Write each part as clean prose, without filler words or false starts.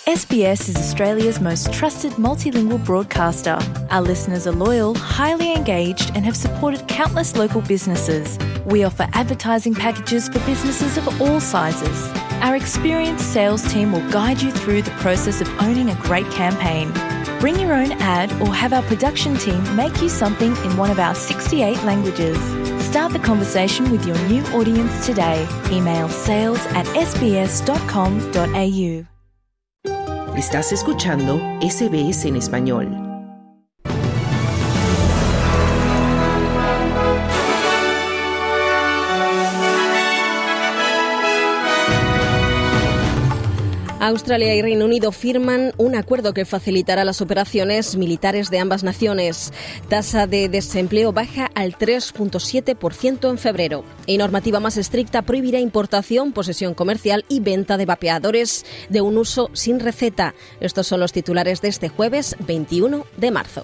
SBS is Australia's most trusted multilingual broadcaster. Our listeners are loyal, highly engaged, and have supported countless local businesses. We offer advertising packages for businesses of all sizes. Our experienced sales team will guide you through the process of owning a great campaign. Bring your own ad or have our production team make you something in one of our 68 languages. Start the conversation with your new audience today. Email sales@sbs.com.au. Estás escuchando SBS en español. Australia y Reino Unido firman un acuerdo que facilitará las operaciones militares de ambas naciones. Tasa de desempleo baja al 3,7% en febrero. Y normativa más estricta prohibirá importación, posesión comercial y venta de vapeadores de un uso sin receta. Estos son los titulares de este jueves 21 de marzo.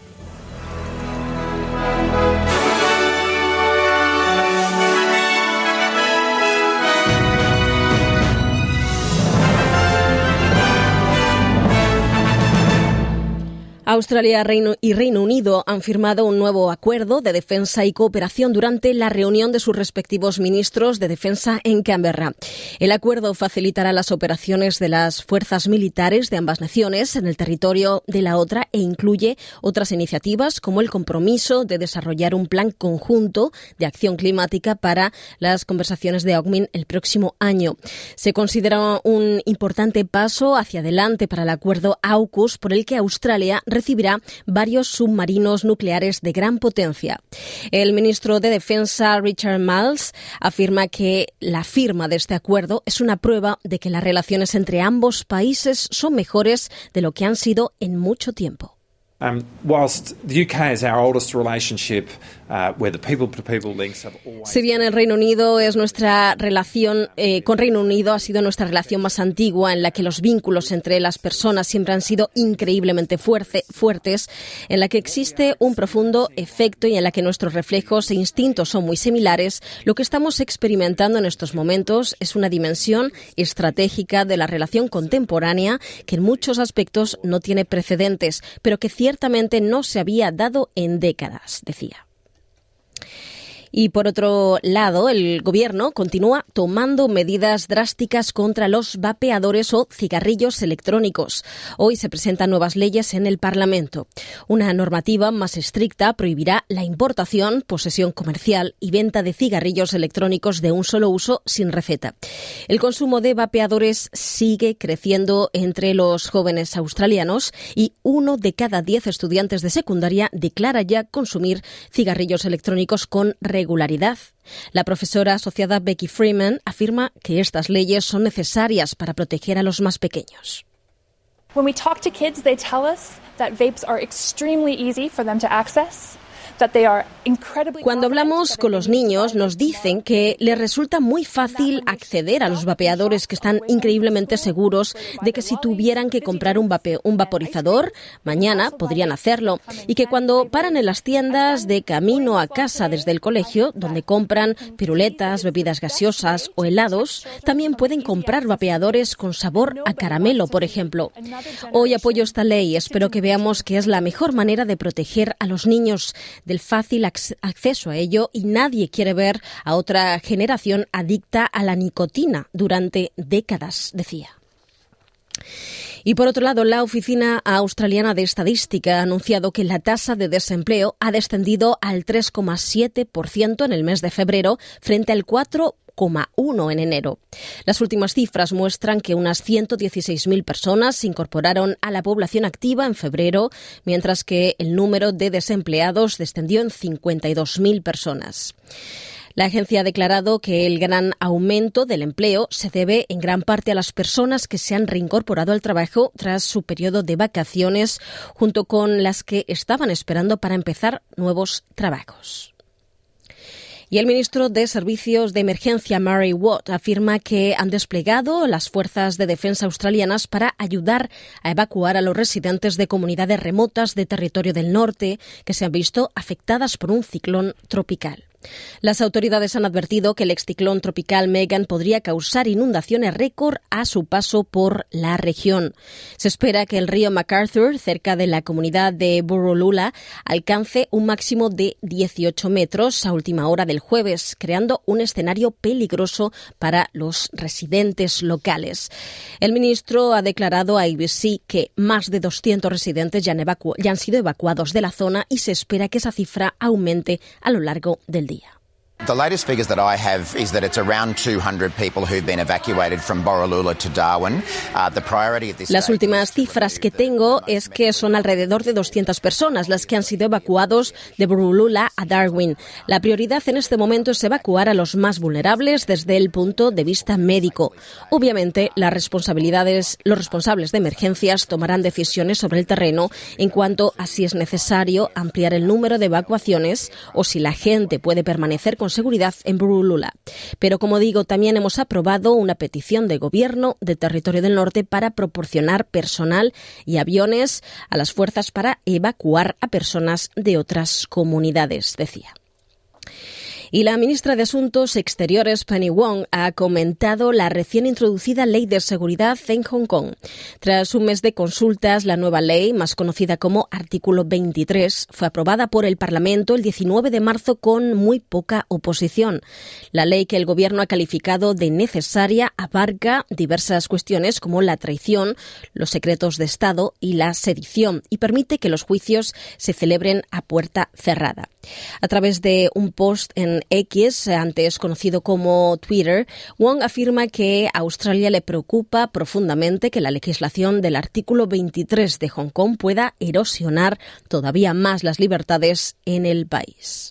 Australia y Reino Unido han firmado un nuevo acuerdo de defensa y cooperación durante la reunión de sus respectivos ministros de defensa en Canberra. El acuerdo facilitará las operaciones de las fuerzas militares de ambas naciones en el territorio de la otra e incluye otras iniciativas como el compromiso de desarrollar un plan conjunto de acción climática para las conversaciones de AUKUS el próximo año. Se considera un importante paso hacia adelante para el acuerdo AUKUS por el que Australia recibirá varios submarinos nucleares de gran potencia. El ministro de Defensa, Richard Marles, afirma que la firma de este acuerdo es una prueba de que las relaciones entre ambos países son mejores de lo que han sido en mucho tiempo. Whilst the UK is our oldest relationship, where the people-to-people links have always... Si bien el Reino Unido es nuestra relación con Reino Unido ha sido nuestra relación más antigua, en la que los vínculos entre las personas siempre han sido increíblemente fuertes, en la que existe un profundo efecto y en la que nuestros reflejos e instintos son muy similares, lo que estamos experimentando en estos momentos es una dimensión estratégica de la relación contemporánea que en muchos aspectos no tiene precedentes, pero que ciertamente no se había dado en décadas, decía. Y por otro lado, el Gobierno continúa tomando medidas drásticas contra los vapeadores o cigarrillos electrónicos. Hoy se presentan nuevas leyes en el Parlamento. Una normativa más estricta prohibirá la importación, posesión comercial y venta de cigarrillos electrónicos de un solo uso sin receta. El consumo de vapeadores sigue creciendo entre los jóvenes australianos y 1 de cada 10 estudiantes de secundaria declara ya consumir cigarrillos electrónicos con regularidad. La profesora asociada Becky Freeman afirma que estas leyes son necesarias para proteger a los más pequeños. When we talk to kids, they tell us that vapes are extremely easy for them to access. Cuando hablamos con los niños, nos dicen que les resulta muy fácil acceder a los vapeadores, que están increíblemente seguros de que si tuvieran que comprar un vaporizador, mañana podrían hacerlo. Y que cuando paran en las tiendas de camino a casa desde el colegio, donde compran piruletas, bebidas gaseosas o helados, también pueden comprar vapeadores con sabor a caramelo, por ejemplo. Hoy apoyo esta ley y espero que veamos que es la mejor manera de proteger a los niños del fácil acceso a ello, y nadie quiere ver a otra generación adicta a la nicotina durante décadas, decía. Y por otro lado, la Oficina Australiana de Estadística ha anunciado que la tasa de desempleo ha descendido al 3,7% en el mes de febrero frente al 4,1% en enero. Las últimas cifras muestran que unas 116.000 personas se incorporaron a la población activa en febrero, mientras que el número de desempleados descendió en 52.000 personas. La agencia ha declarado que el gran aumento del empleo se debe en gran parte a las personas que se han reincorporado al trabajo tras su periodo de vacaciones, junto con las que estaban esperando para empezar nuevos trabajos. Y el ministro de Servicios de Emergencia, Murray Watt, afirma que han desplegado las fuerzas de defensa australianas para ayudar a evacuar a los residentes de comunidades remotas de Territorio del Norte que se han visto afectadas por un ciclón tropical. Las autoridades han advertido que el exciclón tropical Megan podría causar inundaciones récord a su paso por la región. Se espera que el río MacArthur, cerca de la comunidad de Borroloola, alcance un máximo de 18 metros a última hora del jueves, creando un escenario peligroso para los residentes locales. El ministro ha declarado a ABC que más de 200 residentes ya han sido evacuados de la zona y se espera que esa cifra aumente a lo largo del día. The latest figures that I have is that it's around 200 people who've been evacuated from Borroloola to Darwin. The priority at this Las últimas cifras que tengo es que son alrededor de 200 personas las que han sido evacuados de Borroloola a Darwin. La prioridad en este momento es evacuar a los más vulnerables desde el punto de vista médico. Obviamente, los responsables de emergencias tomarán decisiones sobre el terreno en cuanto a si es necesario ampliar el número de evacuaciones o si la gente puede permanecer con seguridad en Borroloola. Pero, como digo, también hemos aprobado una petición de gobierno de Territorio del Norte para proporcionar personal y aviones a las fuerzas para evacuar a personas de otras comunidades, decía. Y la ministra de Asuntos Exteriores, Penny Wong, ha comentado la recién introducida Ley de Seguridad en Hong Kong. Tras un mes de consultas, la nueva ley, más conocida como Artículo 23, fue aprobada por el Parlamento el 19 de marzo con muy poca oposición. La ley, que el Gobierno ha calificado de necesaria, abarca diversas cuestiones como la traición, los secretos de Estado y la sedición, y permite que los juicios se celebren a puerta cerrada. A través de un post en X, antes conocido como Twitter, Wong afirma que a Australia le preocupa profundamente que la legislación del artículo 23 de Hong Kong pueda erosionar todavía más las libertades en el país.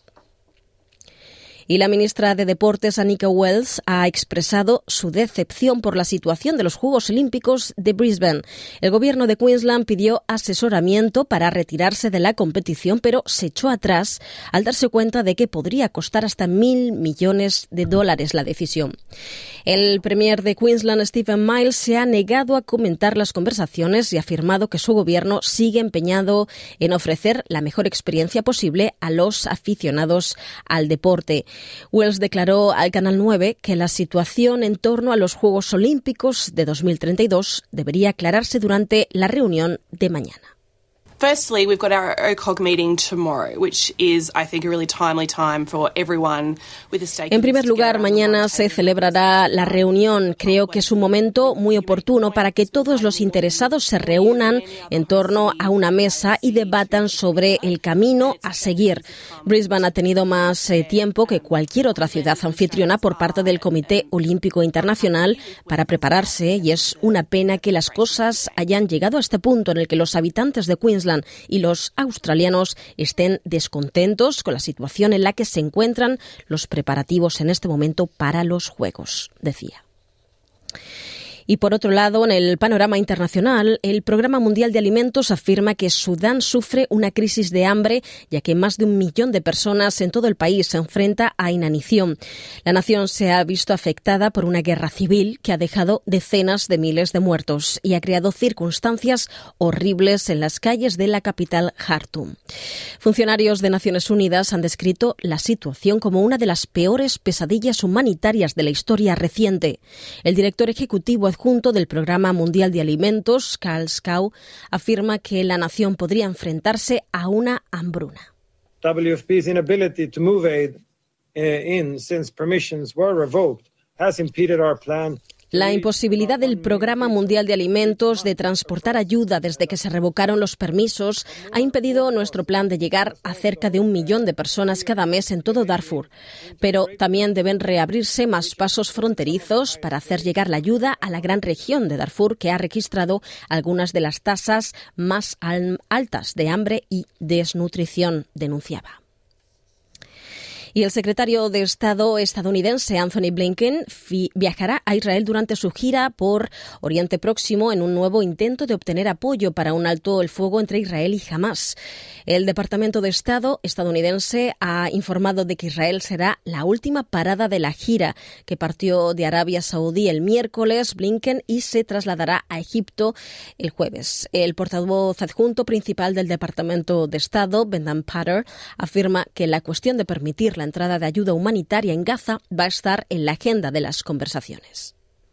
Y la ministra de Deportes, Anika Wells, ha expresado su decepción por la situación de los Juegos Olímpicos de Brisbane. El gobierno de Queensland pidió asesoramiento para retirarse de la competición, pero se echó atrás al darse cuenta de que podría costar hasta $1.000 millones la decisión. El premier de Queensland, Stephen Miles, se ha negado a comentar las conversaciones y ha afirmado que su gobierno sigue empeñado en ofrecer la mejor experiencia posible a los aficionados al deporte. Wells declaró al Canal 9 que la situación en torno a los Juegos Olímpicos de 2032 debería aclararse durante la reunión de mañana. Firstly, we've got our OCOG meeting tomorrow, which is, I think, a really timely time for everyone with a stake. En primer lugar, mañana se celebrará la reunión. Creo que es un momento muy oportuno para que todos los interesados se reúnan en torno a una mesa y debatan sobre el camino a seguir. Brisbane ha tenido más tiempo que cualquier otra ciudad anfitriona por parte del Comité Olímpico Internacional para prepararse, y es una pena que las cosas hayan llegado a este punto en el que los habitantes de Queensland y los australianos estén descontentos con la situación en la que se encuentran los preparativos en este momento para los Juegos, decía. Y por otro lado, en el panorama internacional, el Programa Mundial de Alimentos afirma que Sudán sufre una crisis de hambre, ya que más de 1 millón de personas en todo el país se enfrenta a inanición. La nación se ha visto afectada por una guerra civil que ha dejado decenas de miles de muertos y ha creado circunstancias horribles en las calles de la capital, Jartum. Funcionarios de Naciones Unidas han descrito la situación como una de las peores pesadillas humanitarias de la historia reciente. El director ejecutivo adjunto del Programa Mundial de Alimentos, Carl Schau, afirma que la nación podría enfrentarse a una hambruna. WFP's inability to move aid in since permissions were revoked has impeded our plan. La imposibilidad del Programa Mundial de Alimentos de transportar ayuda desde que se revocaron los permisos ha impedido nuestro plan de llegar a cerca de 1 millón de personas cada mes en todo Darfur. Pero también deben reabrirse más pasos fronterizos para hacer llegar la ayuda a la gran región de Darfur, que ha registrado algunas de las tasas más altas de hambre y desnutrición, denunciaba. Y el secretario de Estado estadounidense, Anthony Blinken, viajará a Israel durante su gira por Oriente Próximo en un nuevo intento de obtener apoyo para un alto el fuego entre Israel y Hamás. El Departamento de Estado estadounidense ha informado de que Israel será la última parada de la gira, que partió de Arabia Saudí el miércoles, Blinken, y se trasladará a Egipto el jueves. El portavoz adjunto principal del Departamento de Estado, Brendan Potter, afirma que la cuestión de permitir la la entrada de ayuda humanitaria en Gaza va a estar en la agenda de las conversaciones.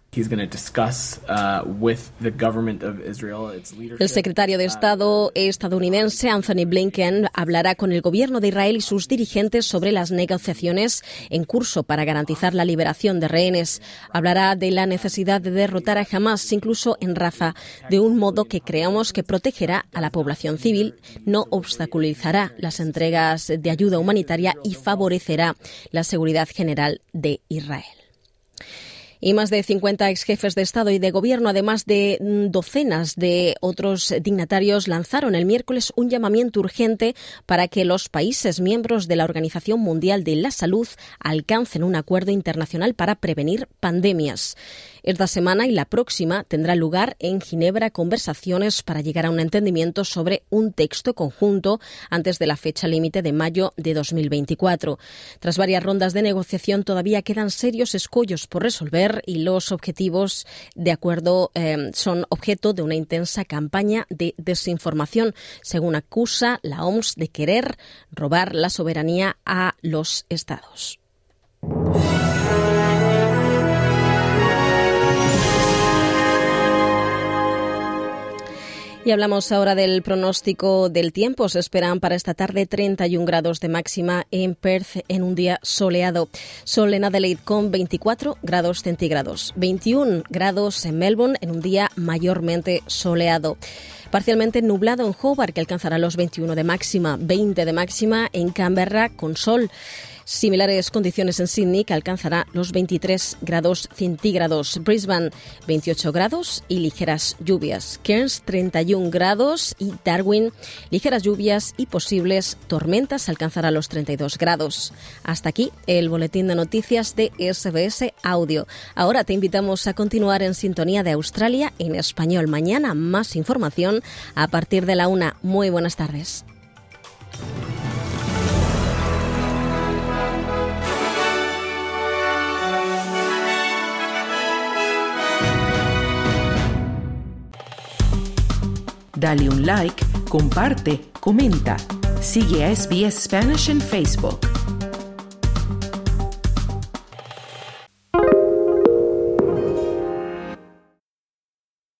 El secretario de Estado estadounidense Anthony Blinken hablará con el gobierno de Israel y sus dirigentes sobre las negociaciones en curso para garantizar la liberación de rehenes. Hablará de la necesidad de derrotar a Hamás, incluso en Rafah, de un modo que creamos que protegerá a la población civil, no obstaculizará las entregas de ayuda humanitaria y favorecerá la seguridad general de Israel. Y más de 50 exjefes de Estado y de Gobierno, además de docenas de otros dignatarios, lanzaron el miércoles un llamamiento urgente para que los países miembros de la Organización Mundial de la Salud alcancen un acuerdo internacional para prevenir pandemias. Esta semana y la próxima tendrá lugar en Ginebra conversaciones para llegar a un entendimiento sobre un texto conjunto antes de la fecha límite de mayo de 2024. Tras varias rondas de negociación todavía quedan serios escollos por resolver y los objetivos de acuerdo son objeto de una intensa campaña de desinformación, según acusa la OMS de querer robar la soberanía a los estados. Y hablamos ahora del pronóstico del tiempo. Se esperan para esta tarde 31 grados de máxima en Perth en un día soleado. Sol en Adelaide con 24 grados centígrados. 21 grados en Melbourne en un día mayormente soleado. Parcialmente nublado en Hobart, que alcanzará los 21 de máxima. 20 de máxima en Canberra con sol. Similares condiciones en Sydney, que alcanzará los 23 grados centígrados. Brisbane, 28 grados y ligeras lluvias. Cairns, 31 grados y Darwin, ligeras lluvias y posibles tormentas, alcanzará los 32 grados. Hasta aquí el boletín de noticias de SBS Audio. Ahora te invitamos a continuar en sintonía de Australia en español. Mañana más información a partir de la 1. Muy buenas tardes. Dale un like, comparte, comenta. Sigue a SBS Spanish en Facebook.